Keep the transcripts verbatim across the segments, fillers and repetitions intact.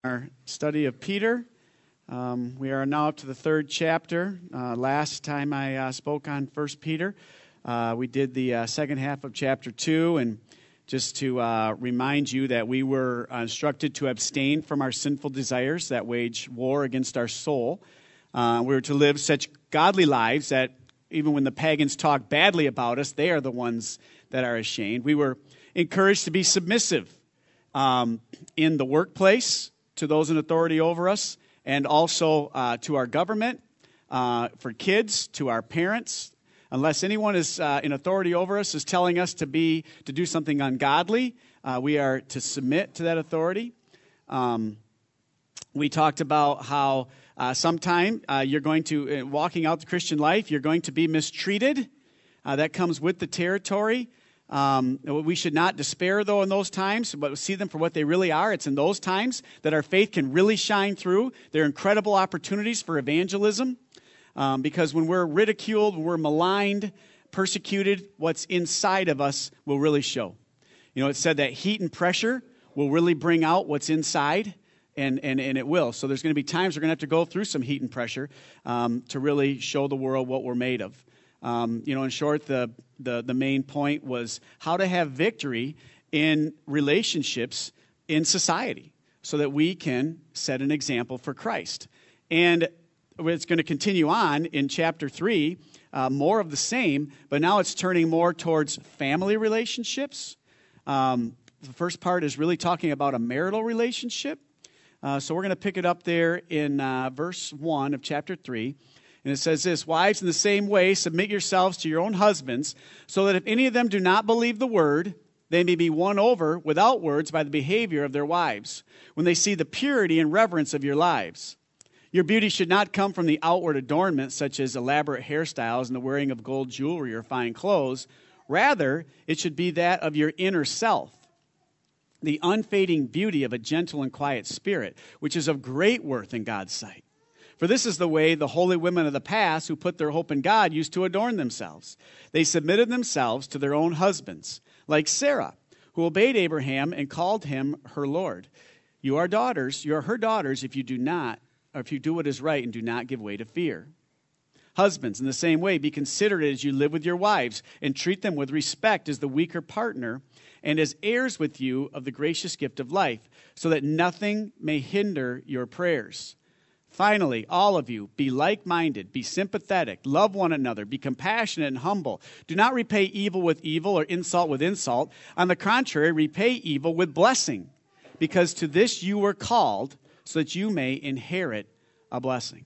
Our study of Peter. Um, we are now up to the third chapter. Uh, last time I uh, spoke on First Peter, uh, we did the uh, second half of chapter two, and just to uh, remind you that we were instructed to abstain from our sinful desires that wage war against our soul. Uh, we were to live such godly lives that even when the pagans talk badly about us, they are the ones that are ashamed. We were encouraged to be submissive um, in the workplace to those in authority over us, and also uh, to our government, uh, for kids, to our parents. Unless anyone is uh, in authority over us is telling us to be to do something ungodly, uh, we are to submit to that authority. Um, we talked about how uh, sometime uh, you're going to, uh, walking out the Christian life, you're going to be mistreated. Uh, that comes with the territory. Um, we should not despair, though, in those times, but see them for what they really are. It's in those times that our faith can really shine through. They're incredible opportunities for evangelism, um, because when we're ridiculed, when we're maligned, persecuted, what's inside of us will really show. You know, it said that heat and pressure will really bring out what's inside, and, and, and it will. So there's going to be times we're going to have to go through some heat and pressure um, to really show the world what we're made of. Um, you know, in short, the, the the main point was how to have victory in relationships in society so that we can set an example for Christ. And it's going to continue on in chapter three, uh, more of the same, but now it's turning more towards family relationships. Um, the first part is really talking about a marital relationship. Uh, so we're going to pick it up there in uh, verse one of chapter three. And it says this: "Wives, in the same way, submit yourselves to your own husbands, so that if any of them do not believe the word, they may be won over without words by the behavior of their wives, when they see the purity and reverence of your lives. Your beauty should not come from the outward adornment, such as elaborate hairstyles and the wearing of gold jewelry or fine clothes. Rather, it should be that of your inner self, the unfading beauty of a gentle and quiet spirit, which is of great worth in God's sight. For this is the way the holy women of the past who put their hope in God used to adorn themselves. They submitted themselves to their own husbands, like Sarah, who obeyed Abraham and called him her Lord. You are daughters, you are her daughters if you do not, or if you do what is right and do not give way to fear. Husbands, in the same way, be considerate as you live with your wives, and treat them with respect as the weaker partner, and as heirs with you of the gracious gift of life, so that nothing may hinder your prayers. Finally, all of you, be like-minded, be sympathetic, love one another, be compassionate and humble. Do not repay evil with evil or insult with insult. On the contrary, repay evil with blessing, because to this you were called, so that you may inherit a blessing."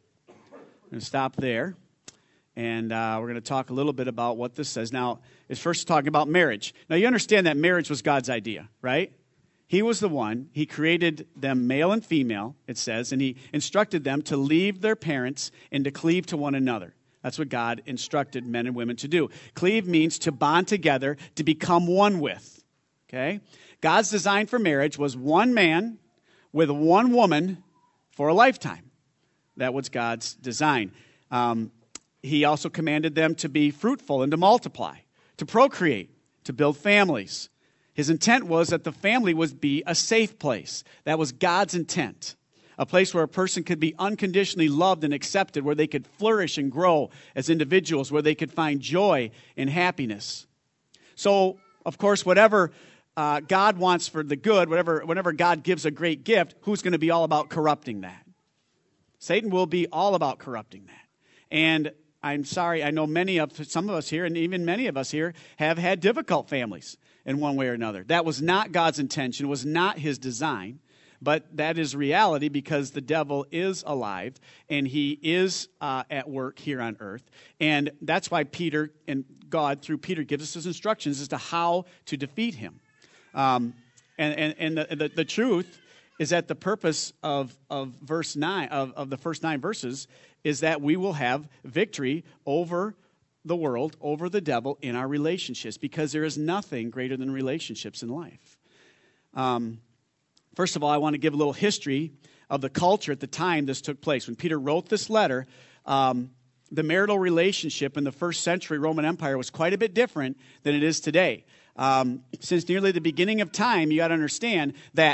I'm going to stop there, and uh, we're going to talk a little bit about what this says. Now, it's first talking about marriage. Now, you understand that marriage was God's idea, right? He was the one. He created them male and female, it says, and he instructed them to leave their parents and to cleave to one another. That's what God instructed men and women to do. Cleave means to bond together, to become one with. Okay? God's design for marriage was one man with one woman for a lifetime. That was God's design. Um, he also commanded them to be fruitful and to multiply, to procreate, to build families. His intent was that the family would be a safe place. That was God's intent. A place where a person could be unconditionally loved and accepted, where they could flourish and grow as individuals, where they could find joy and happiness. So, of course, whatever uh, God wants for the good, whatever, whenever God gives a great gift, who's going to be all about corrupting that? Satan will be all about corrupting that. And I'm sorry, I know many of, some of us here, and even many of us here, have had difficult families in one way or another. That was not God's intention, was not his design, but that is reality because the devil is alive and he is uh, at work here on earth. And that's why Peter and God, through Peter, gives us his instructions as to how to defeat him. Um, and and, and the, the, the truth is that the purpose of, of verse nine, of, of the first nine verses, is that we will have victory over the world, over the devil in our relationships, because there is nothing greater than relationships in life. Um, first of all, I want to give a little history of the culture at the time this took place. When Peter wrote this letter, um, the marital relationship in the first century Roman Empire was quite a bit different than it is today. Um, since nearly the beginning of time, you got to understand that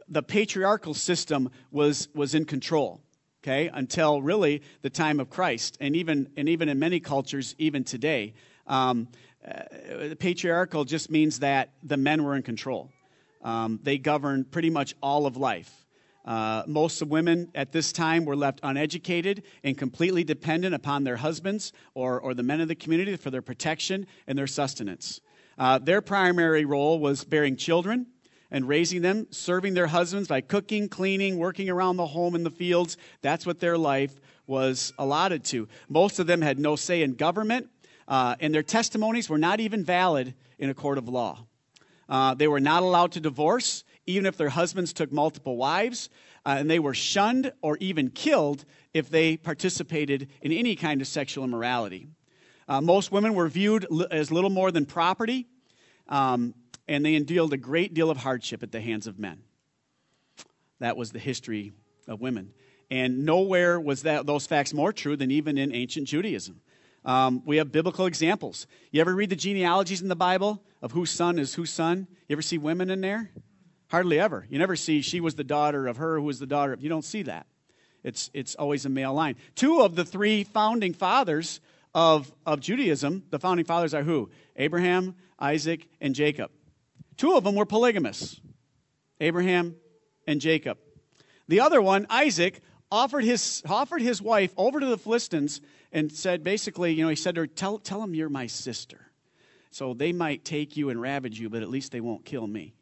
the patriarchal system was, was in control, okay, until really the time of Christ. And even, and even in many cultures, even today, um, uh, patriarchal just means that the men were in control. Um, they governed pretty much all of life. Uh, most of women at this time were left uneducated and completely dependent upon their husbands or, or the men of the community for their protection and their sustenance. Uh, their primary role was bearing children and raising them, serving their husbands by cooking, cleaning, working around the home and the fields. That's what their life was allotted to. Most of them had no say in government, uh, and their testimonies were not even valid in a court of law. Uh, they were not allowed to divorce, even if their husbands took multiple wives, uh, and they were shunned or even killed if they participated in any kind of sexual immorality. Uh, most women were viewed li- as little more than property, um, and they endured a great deal of hardship at the hands of men. That was the history of women. And nowhere was that those facts more true than even in ancient Judaism. Um, we have biblical examples. You ever read the genealogies in the Bible of whose son is whose son? You ever see women in there? Hardly ever. You never see she was the daughter of her who was the daughter of. You don't see that. It's it's always a male line. Two of the three founding fathers of, of Judaism, the founding fathers are who? Abraham, Isaac, and Jacob. Two of them were polygamists. Abraham and Jacob. The other one, Isaac, offered his offered his wife over to the Philistines and said, basically, you know, he said to her, tell, tell them you're my sister. So they might take you and ravage you, but at least they won't kill me.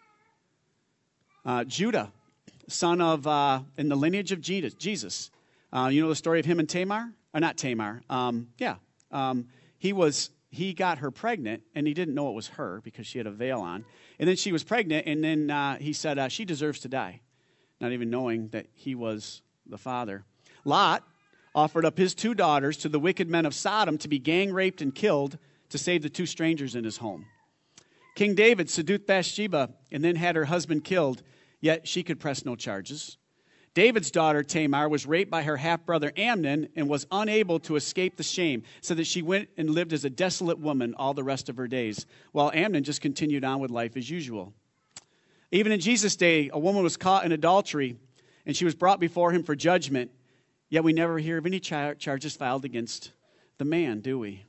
Uh, Judah, son of, uh, in the lineage of Jesus. Uh, you know the story of him and Tamar? Or not Tamar. Um, yeah. Um, he was, he got her pregnant, and he didn't know it was her because she had a veil on. And then she was pregnant, and then uh, he said, uh, she deserves to die, not even knowing that he was the father. Lot offered up his two daughters to the wicked men of Sodom to be gang raped and killed to save the two strangers in his home. King David seduced Bathsheba and then had her husband killed, yet she could press no charges. David's daughter Tamar was raped by her half-brother Amnon and was unable to escape the shame, so that she went and lived as a desolate woman all the rest of her days, while Amnon just continued on with life as usual. Even in Jesus' day, a woman was caught in adultery, and she was brought before him for judgment, yet we never hear of any char- charges filed against the man, do we?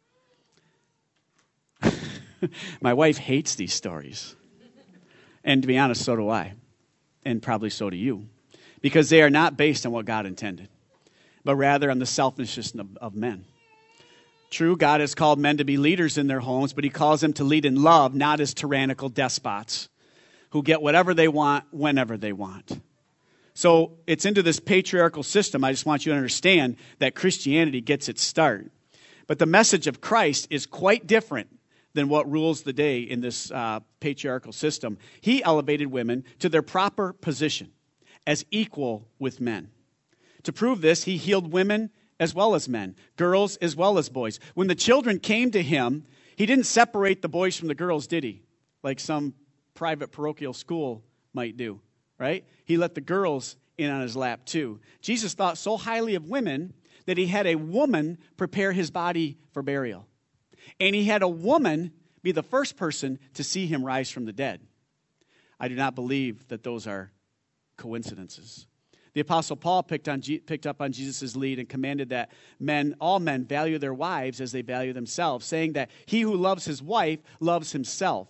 My wife hates these stories. And to be honest, so do I. And probably so do you. Because they are not based on what God intended, but rather on the selfishness of, of men. True, God has called men to be leaders in their homes, but he calls them to lead in love, not as tyrannical despots who get whatever they want whenever they want. So it's into this patriarchal system. I just want you to understand that Christianity gets its start. But the message of Christ is quite different than what rules the day in this uh, patriarchal system. He elevated women to their proper position as equal with men. To prove this, he healed women as well as men, girls as well as boys. When the children came to him, he didn't separate the boys from the girls, did he? Like some private parochial school might do, right? He let the girls in on his lap too. Jesus thought so highly of women that he had a woman prepare his body for burial. And he had a woman be the first person to see him rise from the dead. I do not believe that those are coincidences. The Apostle Paul picked, on, picked up on Jesus' lead and commanded that men, all men value their wives as they value themselves, saying that he who loves his wife loves himself,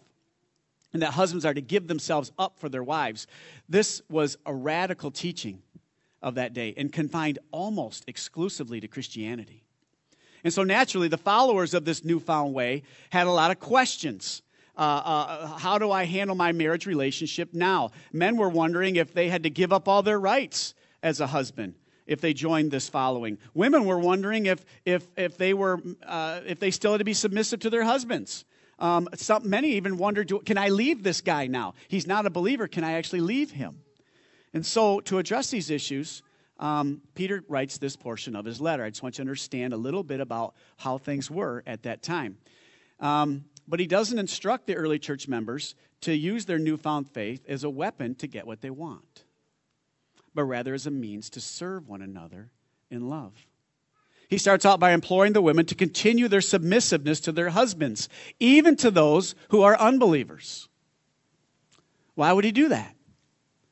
and that husbands are to give themselves up for their wives. This was a radical teaching of that day and confined almost exclusively to Christianity. And so naturally, the followers of this newfound way had a lot of questions. Uh, uh, how do I handle my marriage relationship now? Men were wondering if they had to give up all their rights as a husband if they joined this following. Women were wondering if if if they were uh, if they still had to be submissive to their husbands. Um, some, many even wondered, can I leave this guy now? He's not a believer. Can I actually leave him? And so to address these issues, Um, Peter writes this portion of his letter. I just want you to understand a little bit about how things were at that time. Um, but he doesn't instruct the early church members to use their newfound faith as a weapon to get what they want, but rather as a means to serve one another in love. He starts out by imploring the women to continue their submissiveness to their husbands, even to those who are unbelievers. Why would he do that?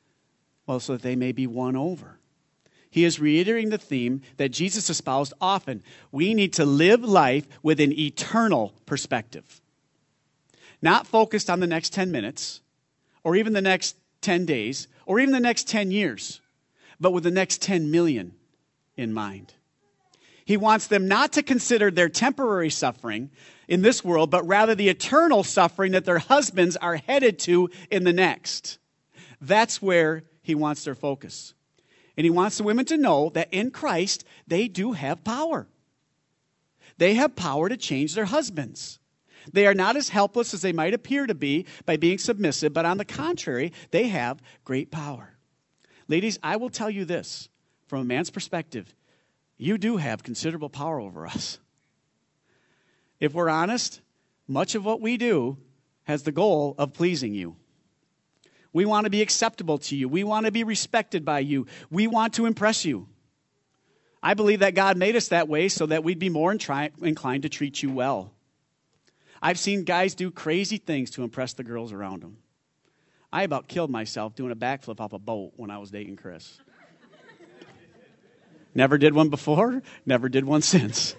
Well, so that they may be won over. He is reiterating the theme that Jesus espoused often. We need to live life with an eternal perspective. Not focused on the next ten minutes, or even the next ten days, or even the next ten years, but with the next ten million in mind. He wants them not to consider their temporary suffering in this world, but rather the eternal suffering that their husbands are headed to in the next. That's where he wants their focus. And he wants the women to know that in Christ, they do have power. They have power to change their husbands. They are not as helpless as they might appear to be by being submissive, but on the contrary, they have great power. Ladies, I will tell you this, from a man's perspective, you do have considerable power over us. If we're honest, much of what we do has the goal of pleasing you. We want to be acceptable to you. We want to be respected by you. We want to impress you. I believe that God made us that way so that we'd be more inclined to treat you well. I've seen guys do crazy things to impress the girls around them. I about killed myself doing a backflip off a boat when I was dating Chris. Never did one before, never did one since.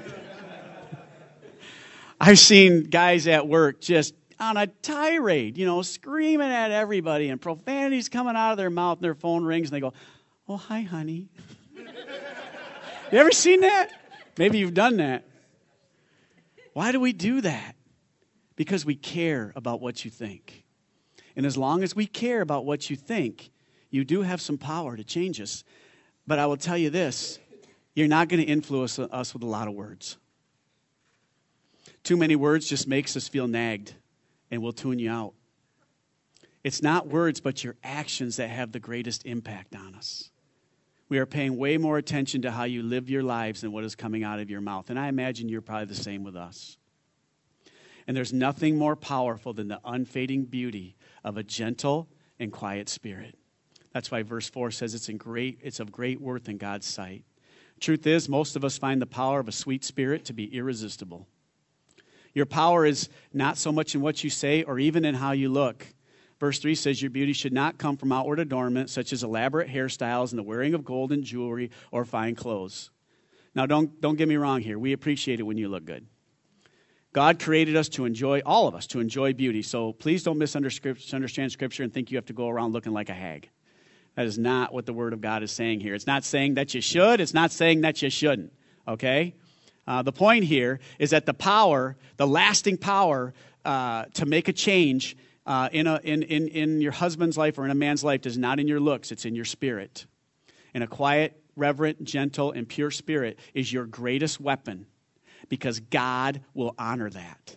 I've seen guys at work just on a tirade, you know, screaming at everybody and profanities coming out of their mouth and their phone rings and they go, "Oh, hi, honey." You ever seen that? Maybe you've done that. Why do we do that? Because we care about what you think. And as long as we care about what you think, you do have some power to change us. But I will tell you this, you're not going to influence us with a lot of words. Too many words just makes us feel nagged and will tune you out. It's not words, but your actions that have the greatest impact on us. We are paying way more attention to how you live your lives than what is coming out of your mouth. And I imagine you're probably the same with us. And there's nothing more powerful than the unfading beauty of a gentle and quiet spirit. That's why verse four says it's in great, it's of great worth in God's sight. Truth is, most of us find the power of a sweet spirit to be irresistible. Your power is not so much in what you say or even in how you look. Verse three says your beauty should not come from outward adornment, such as elaborate hairstyles and the wearing of gold and jewelry or fine clothes. Now, don't, don't get me wrong here. We appreciate it when you look good. God created us to enjoy, all of us, to enjoy beauty. So please don't misunderstand Scripture and think you have to go around looking like a hag. That is not what the Word of God is saying here. It's not saying that you should. It's not saying that you shouldn't. Okay? Uh, the point here is that the power, the lasting power uh, to make a change uh, in, a, in, in, in your husband's life or in a man's life is not in your looks. It's in your spirit. And a quiet, reverent, gentle, and pure spirit is your greatest weapon because God will honor that.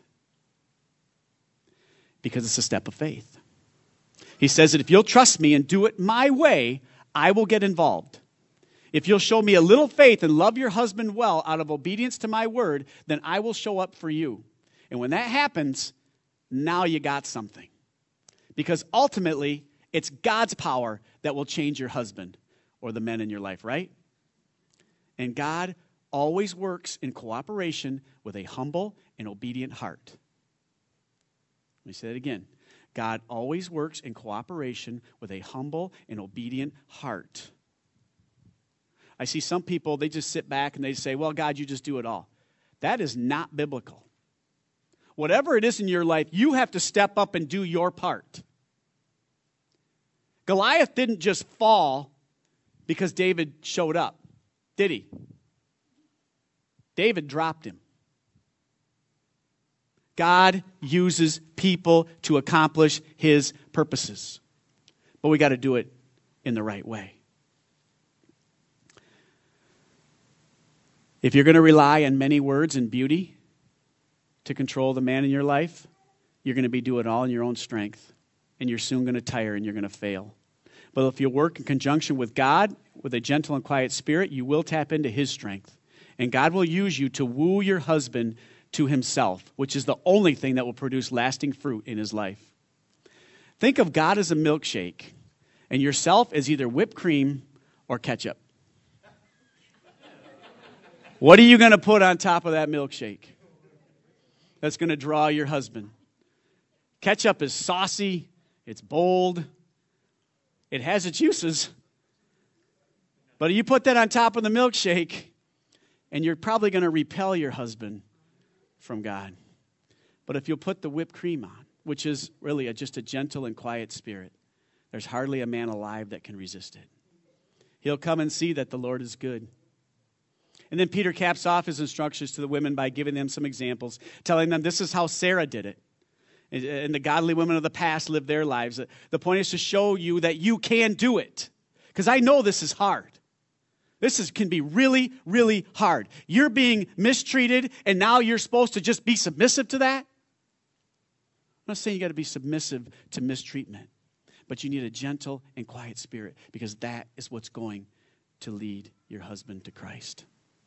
Because it's a step of faith. He says that if you'll trust me and do it my way, I will get involved. If you'll show me a little faith and love your husband well out of obedience to my word, then I will show up for you. And when that happens, now you got something. Because ultimately, it's God's power that will change your husband or the men in your life, right? And God always works in cooperation with a humble and obedient heart. Let me say that again. God always works in cooperation with a humble and obedient heart. I see some people, they just sit back and they say, well, God, you just do it all. That is not biblical. Whatever it is in your life, you have to step up and do your part. Goliath didn't just fall because David showed up, did he? David dropped him. God uses people to accomplish his purposes. But we got to do it in the right way. If you're going to rely on many words and beauty to control the man in your life, you're going to be doing it all in your own strength. And you're soon going to tire and you're going to fail. But if you work in conjunction with God, with a gentle and quiet spirit, you will tap into his strength. And God will use you to woo your husband to himself, which is the only thing that will produce lasting fruit in his life. Think of God as a milkshake and yourself as either whipped cream or ketchup. What are you going to put on top of that milkshake that's going to draw your husband? Ketchup is saucy, it's bold, It has its uses. But you put that on top of the milkshake, and you're probably going to repel your husband from God. But if you'll put the whipped cream on, which is really a, just a gentle and quiet spirit, there's hardly a man alive that can resist it. He'll come and see that the Lord is good. And then Peter caps off his instructions to the women by giving them some examples, telling them this is how Sarah did it. And the godly women of the past lived their lives. The point is to show you that you can do it. Because I know this is hard. This is, can be really, really hard. You're being mistreated, and now you're supposed to just be submissive to that? I'm not saying you got to be submissive to mistreatment, but you need a gentle and quiet spirit, because that is what's going to lead your husband to Christ.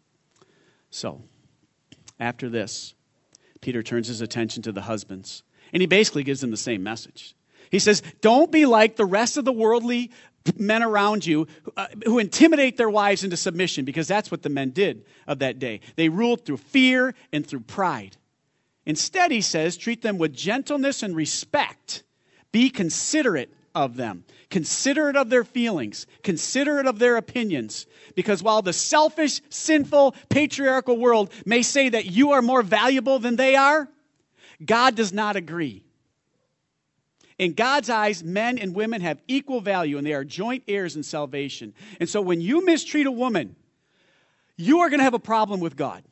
So, after this, Peter turns his attention to the husbands. And he basically gives them the same message. He says, don't be like the rest of the worldly men around you uh, who intimidate their wives into submission, because that's what the men did of that day. They ruled through fear and through pride. Instead, he says, treat them with gentleness and respect. Be considerate of them. Considerate of their feelings. Considerate of their opinions. Because while the selfish, sinful, patriarchal world may say that you are more valuable than they are, God does not agree. In God's eyes, men and women have equal value, and they are joint heirs in salvation. And so when you mistreat a woman, you are going to have a problem with God.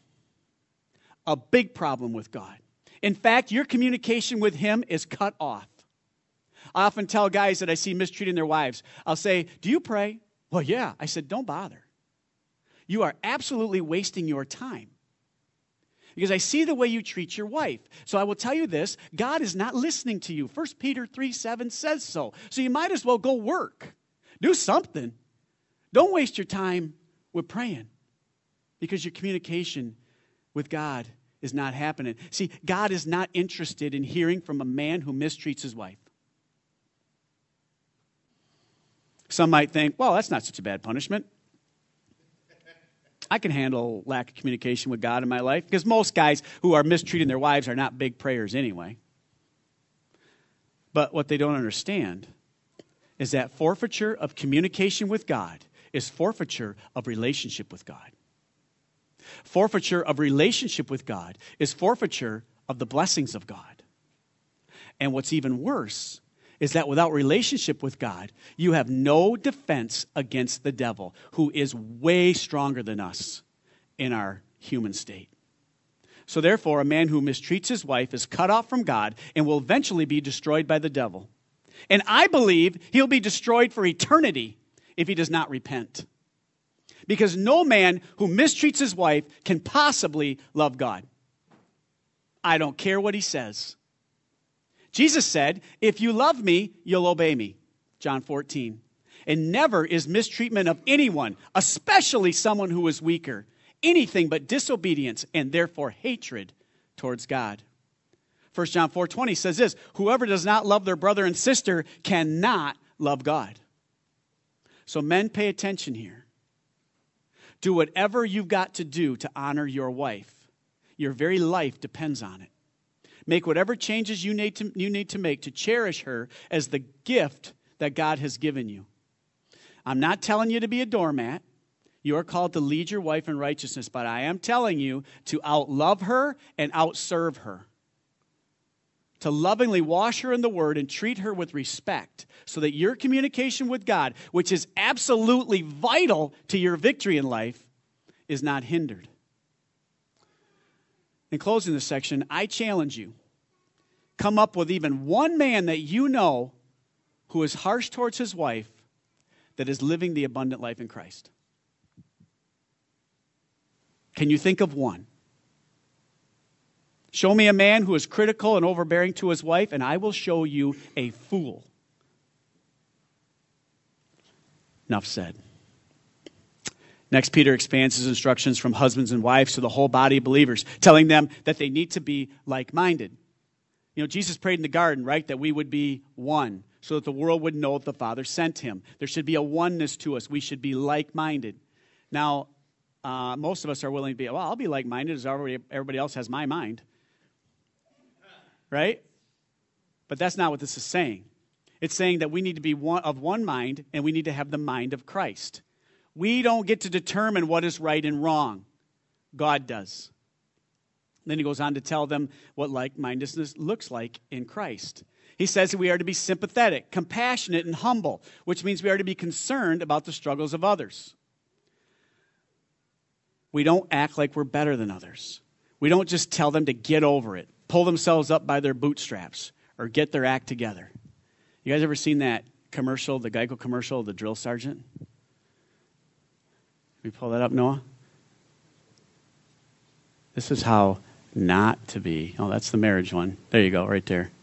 A big problem with God. In fact, your communication with him is cut off. I often tell guys that I see mistreating their wives, I'll say, do you pray? Well, yeah. I said, don't bother. You are absolutely wasting your time. Because I see the way you treat your wife. So I will tell you this, God is not listening to you. First Peter three seven says so. So you might as well go work. Do something. Don't waste your time with praying. Because your communication with God is not happening. See, God is not interested in hearing from a man who mistreats his wife. Some might think, well, that's not such a bad punishment. I can handle lack of communication with God in my life, because most guys who are mistreating their wives are not big prayers anyway. But what they don't understand is that forfeiture of communication with God is forfeiture of relationship with God. Forfeiture of relationship with God is forfeiture of the blessings of God. And what's even worse is that without relationship with God, you have no defense against the devil, who is way stronger than us in our human state. So therefore, a man who mistreats his wife is cut off from God and will eventually be destroyed by the devil. And I believe he'll be destroyed for eternity if he does not repent. Because no man who mistreats his wife can possibly love God. I don't care what he says. Jesus said, if you love me, you'll obey me. John fourteen. And never is mistreatment of anyone, especially someone who is weaker, anything but disobedience and therefore hatred towards God. First John four twenty says this, whoever does not love their brother and sister cannot love God. So men, pay attention here. Do whatever you've got to do to honor your wife. Your very life depends on it. Make whatever changes you need to, you need to make to cherish her as the gift that God has given you. I'm not telling you to be a doormat. You are called to lead your wife in righteousness, but I am telling you to outlove her and outserve her. To lovingly wash her in the Word and treat her with respect so that your communication with God, which is absolutely vital to your victory in life, is not hindered. In closing this section, I challenge you. Come up with even one man that you know who is harsh towards his wife that is living the abundant life in Christ. Can you think of one? Show me a man who is critical and overbearing to his wife, and I will show you a fool. Enough said. Next, Peter expands his instructions from husbands and wives to the whole body of believers, telling them that they need to be like-minded. You know, Jesus prayed in the garden, right, that we would be one, so that the world would know that the Father sent him. There should be a oneness to us. We should be like-minded. Now, uh, most of us are willing to be, well, I'll be like-minded as everybody, everybody else has my mind. Right? But that's not what this is saying. It's saying that we need to be one, of one mind, and we need to have the mind of Christ. We don't get to determine what is right and wrong. God does. Then he goes on to tell them what like-mindedness looks like in Christ. He says that we are to be sympathetic, compassionate, and humble, which means we are to be concerned about the struggles of others. We don't act like we're better than others. We don't just tell them to get over it, pull themselves up by their bootstraps, or get their act together. You guys ever seen that commercial, the Geico commercial, the drill sergeant? We pull that up, Noah? This is how not to be. Oh, that's the marriage one. There you go, right there.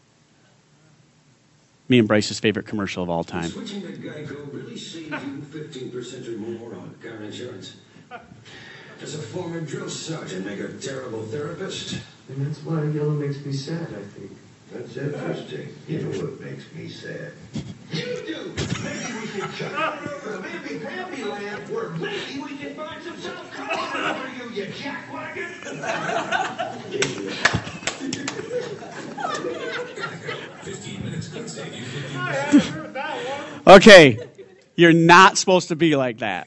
Me and Bryce's favorite commercial of all time. Switching to Geico really saves you fifteen percent or more on car insurance. Does a former drill sergeant make a terrible therapist? And that's why yellow makes me sad, I think. That's interesting. You know what makes me sad? You do! Maybe we should check out over the mamby-pamby land where maybe we can find some self-confidence for you, you jackwagon! fifteen minutes could save you fifteen percent. Okay, you're not supposed to be like that.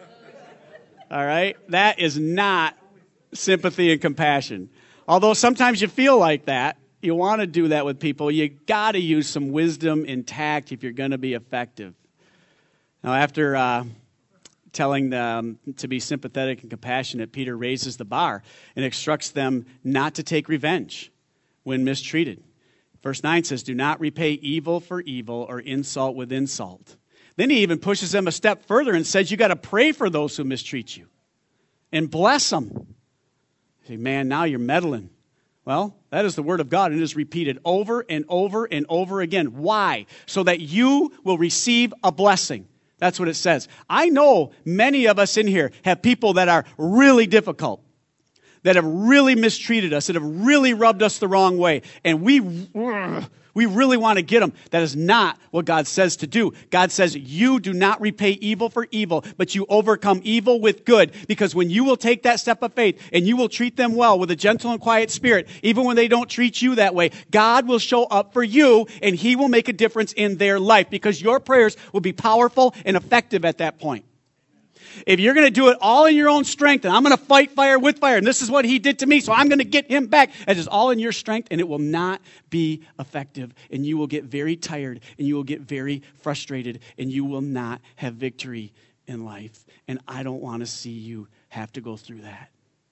All right? That is not sympathy and compassion. Although sometimes you feel like that, you want to do that with people, you got to use some wisdom and tact if you're going to be effective. Now, after uh, telling them to be sympathetic and compassionate, Peter raises the bar and instructs them not to take revenge when mistreated. Verse nine says, do not repay evil for evil or insult with insult. Then he even pushes them a step further and says you got to pray for those who mistreat you and bless them. You say, man, now you're meddling. Well, that is the word of God, and it is repeated over and over and over again. Why? So that you will receive a blessing. That's what it says. I know many of us in here have people that are really difficult, that have really mistreated us, that have really rubbed us the wrong way, and we we really want to get them. That is not what God says to do. God says you do not repay evil for evil, but you overcome evil with good, because when you will take that step of faith and you will treat them well with a gentle and quiet spirit, even when they don't treat you that way, God will show up for you and he will make a difference in their life, because your prayers will be powerful and effective at that point. If you're going to do it all in your own strength, and I'm going to fight fire with fire, and this is what he did to me, so I'm going to get him back, it is all in your strength, and it will not be effective, and you will get very tired, and you will get very frustrated, and you will not have victory in life. And I don't want to see you have to go through that.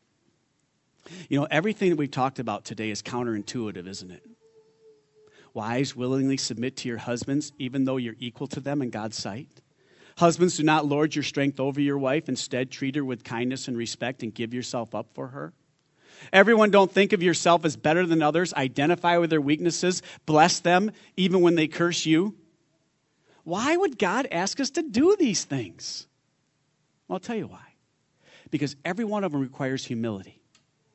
You know, everything that we've talked about today is counterintuitive, isn't it? Wives, willingly submit to your husbands, even though you're equal to them in God's sight. Husbands, do not lord your strength over your wife. Instead, treat her with kindness and respect and give yourself up for her. Everyone, don't think of yourself as better than others. Identify with their weaknesses. Bless them even when they curse you. Why would God ask us to do these things? Well, I'll tell you why. Because every one of them requires humility.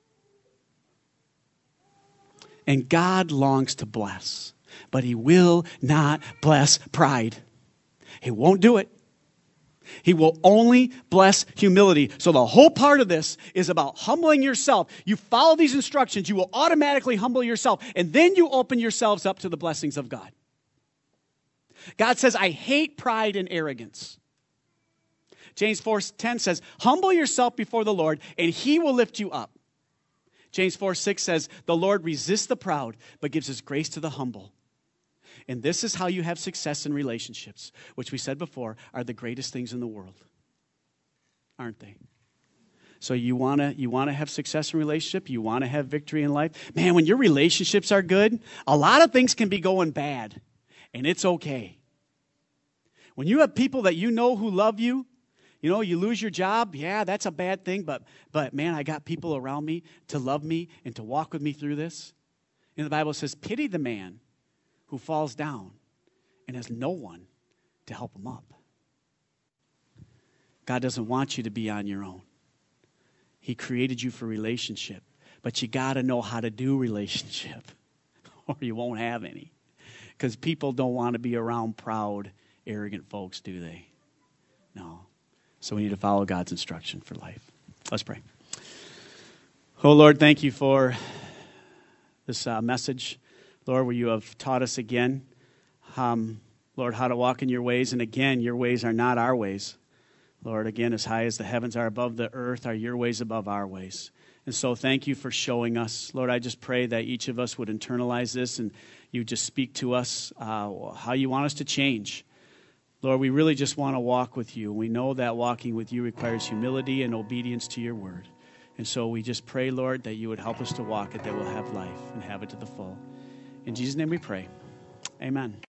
And God longs to bless, but he will not bless pride. He won't do it. He will only bless humility. So the whole part of this is about humbling yourself. You follow these instructions, you will automatically humble yourself, and then you open yourselves up to the blessings of God. God says, I hate pride and arrogance. James four ten says, humble yourself before the Lord, and he will lift you up. James four six says, the Lord resists the proud, but gives his grace to the humble. And this is how you have success in relationships, which we said before are the greatest things in the world. Aren't they? So you want to you want to have success in relationship? You want to have victory in life? Man, when your relationships are good, a lot of things can be going bad, and it's okay. When you have people that you know who love you, you know, you lose your job, yeah, that's a bad thing, but but man, I got people around me to love me and to walk with me through this. And the Bible says, pity the man who falls down and has no one to help him up. God doesn't want you to be on your own. He created you for relationship, but you got to know how to do relationship or you won't have any, because people don't want to be around proud, arrogant folks, do they? No. So we need to follow God's instruction for life. Let's pray. Oh, Lord, thank you for this uh, message, Lord, where you have taught us again um, Lord, how to walk in your ways. And again, your ways are not our ways. Lord, again, as high as the heavens are above the earth, are your ways above our ways. And so thank you for showing us. Lord, I just pray that each of us would internalize this and you just speak to us uh, how you want us to change. Lord, we really just want to walk with you. We know that walking with you requires humility and obedience to your word. And so we just pray, Lord, that you would help us to walk it, that we'll have life and have it to the full. In Jesus' name we pray. Amen.